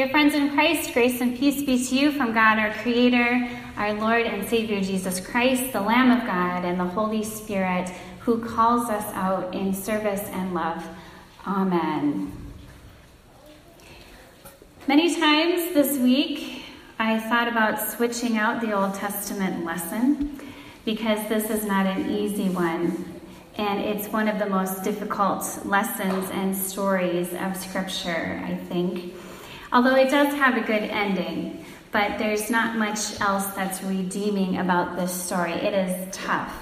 Dear friends in Christ, grace and peace be to you from God our Creator, our Lord and Savior Jesus Christ, the Lamb of God, and the Holy Spirit, who calls us out in service and love. Amen. Many times this week, I thought about switching out the Old Testament lesson because this is not an easy one, and it's one of the most difficult lessons and stories of Scripture, I think. Although it does have a good ending, but there's not much else that's redeeming about this story. It is tough.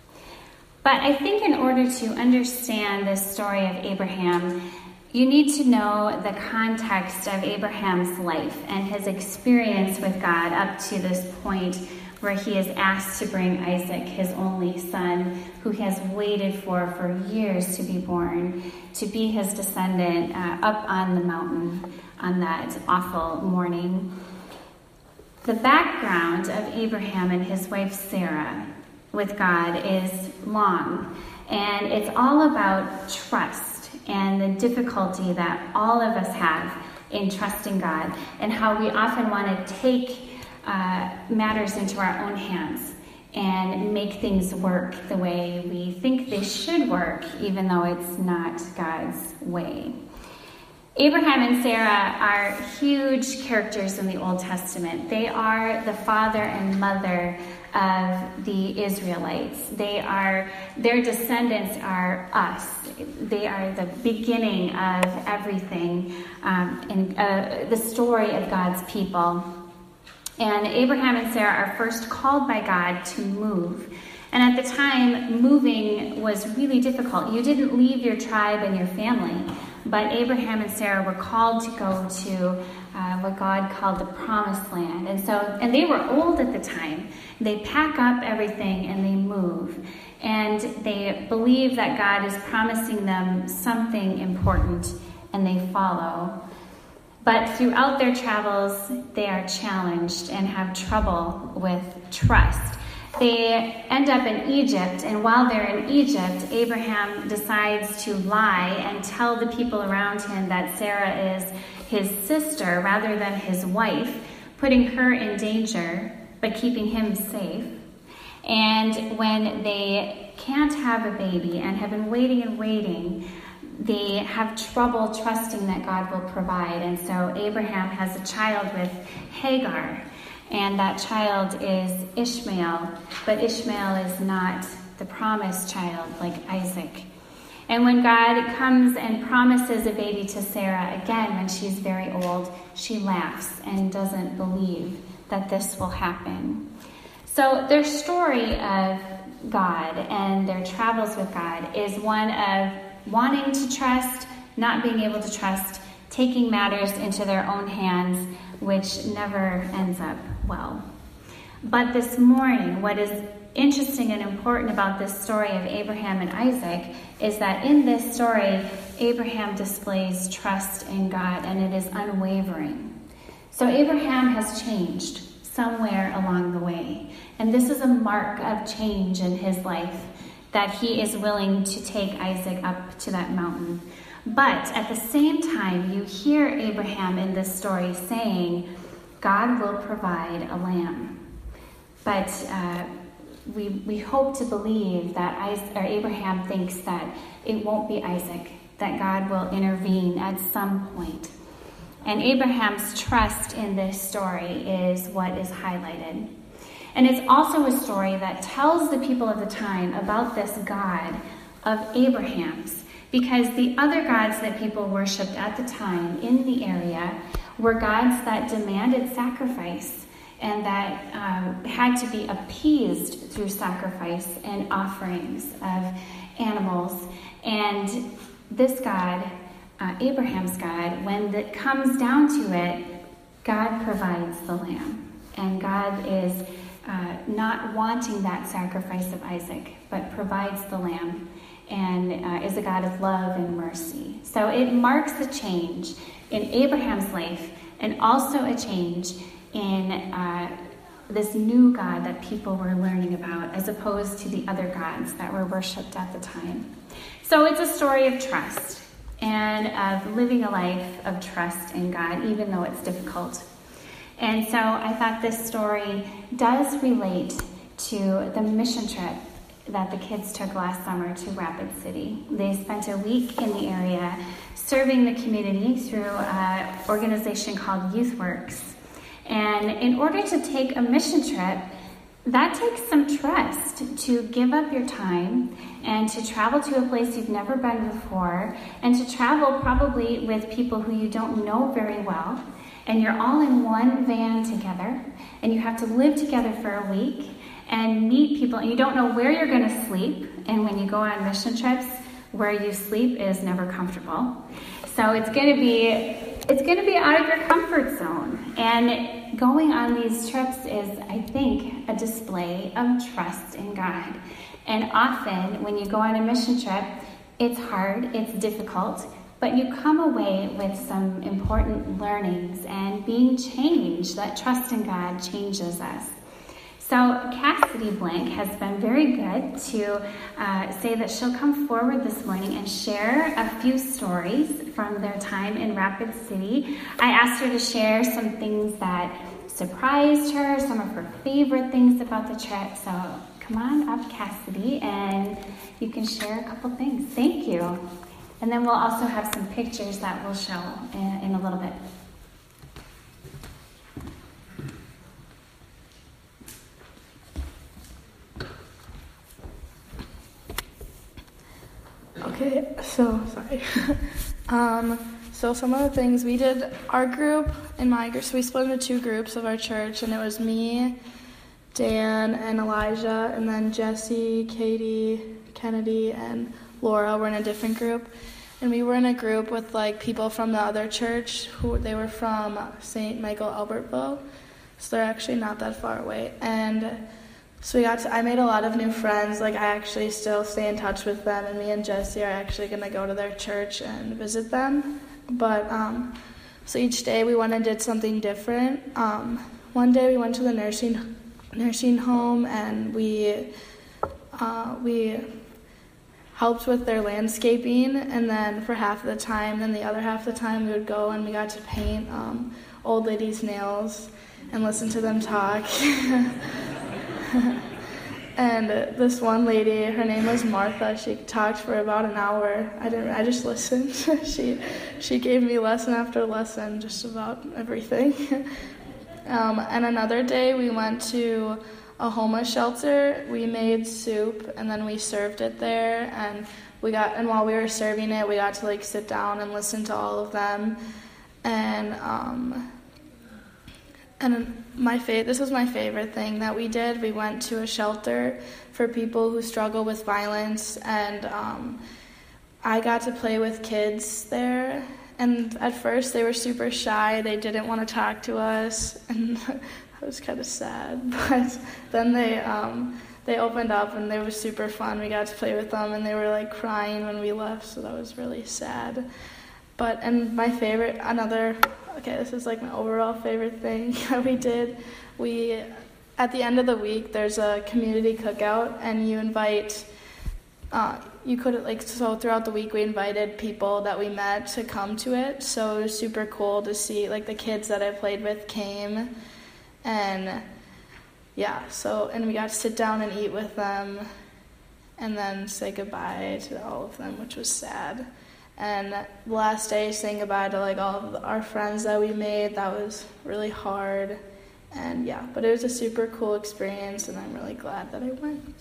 But I think in order to understand this story of Abraham, you need to know the context of Abraham's life and his experience with God up to this point where he is asked to bring Isaac, his only son, who he has waited for years to be born, to be his descendant up on the mountain on that awful morning. The background of Abraham and his wife Sarah with God is long, and it's all about trust and the difficulty that all of us have in trusting God, and how we often want to take matters into our own hands and make things work the way we think they should work, even though it's not God's way. Abraham and Sarah are huge characters in the Old Testament. They are the father and mother of the Israelites. Their descendants are us. They are the beginning of everything in the story of God's people. And Abraham and Sarah are first called by God to move. And at the time, moving was really difficult. You didn't leave your tribe and your family, but Abraham and Sarah were called to go to what God called the Promised Land. And they were old at the time. They pack up everything and they move. And they believe that God is promising them something important, and they follow. But throughout their travels, they are challenged and have trouble with trust. They end up in Egypt, and while they're in Egypt, Abraham decides to lie and tell the people around him that Sarah is his sister rather than his wife, putting her in danger, but keeping him safe. And when they can't have a baby and have been waiting, they have trouble trusting that God will provide. And so Abraham has a child with Hagar, and that child is Ishmael, but Ishmael is not the promised child like Isaac. And when God comes and promises a baby to Sarah, again, when she's very old, she laughs and doesn't believe that this will happen. So their story of God and their travels with God is one of wanting to trust, not being able to trust, taking matters into their own hands, which never ends up well. But this morning, what is interesting and important about this story of Abraham and Isaac is that in this story, Abraham displays trust in God, and it is unwavering. So Abraham has changed somewhere along the way, and this is a mark of change in his life, that he is willing to take Isaac up to that mountain. But at the same time, you hear Abraham in this story saying, God will provide a lamb. But we hope to believe that Abraham thinks that it won't be Isaac, that God will intervene at some point. And Abraham's trust in this story is what is highlighted. And it's also a story that tells the people of the time about this God of Abraham's, because the other gods that people worshipped at the time in the area were gods that demanded sacrifice and that had to be appeased through sacrifice and offerings of animals. And this God, Abraham's God, when it comes down to it, God provides the lamb. And God is not wanting that sacrifice of Isaac, but provides the lamb, and is a God of love and mercy. So it marks a change in Abraham's life, and also a change in this new God that people were learning about, as opposed to the other gods that were worshipped at the time. So it's a story of trust. and of living a life of trust in God, even though it's difficult. And so I thought this story does relate to the mission trip that the kids took last summer to Rapid City. They spent a week in the area serving the community through an organization called YouthWorks. And in order to take a mission trip, that takes some trust to give up your time and to travel to a place you've never been before, and to travel probably with people who you don't know very well, and you're all in one van together, and you have to live together for a week and meet people, and you don't know where you're going to sleep. And when you go on mission trips, where you sleep is never comfortable. So it's going to be out of your comfort zone. And going on these trips is, I think, a display of trust in God. And often when you go on a mission trip, it's hard, it's difficult, but you come away with some important learnings and being changed. That trust in God changes us. So Cassidy Blank has been very good to say that she'll come forward this morning and share a few stories from their time in Rapid City. I asked her to share some things that surprised her, some of her favorite things about the trip. So come on up, Cassidy, and you can share a couple things. Thank you. And then we'll also have some pictures that we'll show in a little bit. Okay, so sorry. So some of the things we did, our group and my group, so we split into two groups of our church, and it was me, Dan, and Elijah, and then Jesse, Katie, Kennedy, and Laura were in a different group. And we were in a group with like people from the other church they were from St. Michael Albertville, so they're actually not that far away. And so I made a lot of new friends. Like, I actually still stay in touch with them, and me and Jesse are actually going to go to their church and visit them. But so each day we went and did something different. One day we went to the nursing home, and we helped with their landscaping, and then for half of the time, then the other half of the time we would go and we got to paint old ladies' nails and listen to them talk. And this one lady, her name was Martha, she talked for about an hour. I just listened. She gave me lesson after lesson just about everything. And another day we went to a homeless shelter. We made soup and then we served it there, and while we were serving it, we got to like sit down and listen to all of them. And this was my favorite thing that we did. We went to a shelter for people who struggle with violence, and I got to play with kids there. And at first they were super shy. They didn't want to talk to us, and that was kind of sad. But then they opened up, and it was super fun. We got to play with them, and they were like crying when we left, so that was really sad. And my favorite, this is like my overall favorite thing that we did. At the end of the week, there's a community cookout, and you invite, so throughout the week we invited people that we met to come to it. So it was super cool to see, like, the kids that I played with came, and and we got to sit down and eat with them, and then say goodbye to all of them, which was sad. And the last day, saying goodbye to like all of our friends that we made, that was really hard. And but it was a super cool experience, and I'm really glad that I went.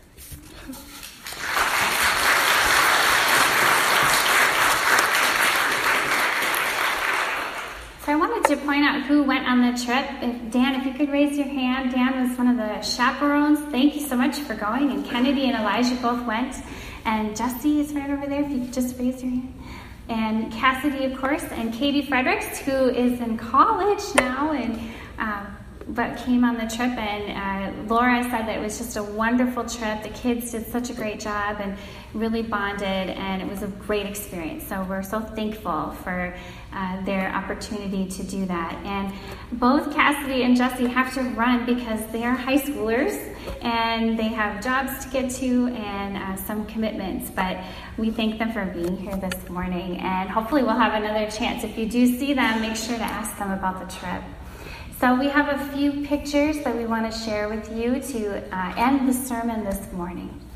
So I wanted to point out who went on the trip. Dan, if you could raise your hand. Dan was one of the chaperones. Thank you so much for going. And Kennedy and Elijah both went. And Jesse is right over there, if you could just raise your hand. And Cassidy, of course, and Katie Fredericks, who is in college now and what came on the trip, and Laura said that it was just a wonderful trip. The kids did such a great job and really bonded, and it was a great experience. So we're so thankful for their opportunity to do that. And both Cassidy and Jesse have to run because they are high schoolers and they have jobs to get to and some commitments. But we thank them for being here this morning, and hopefully we'll have another chance. If you do see them, make sure to ask them about the trip. So we have a few pictures that we want to share with you to end the sermon this morning.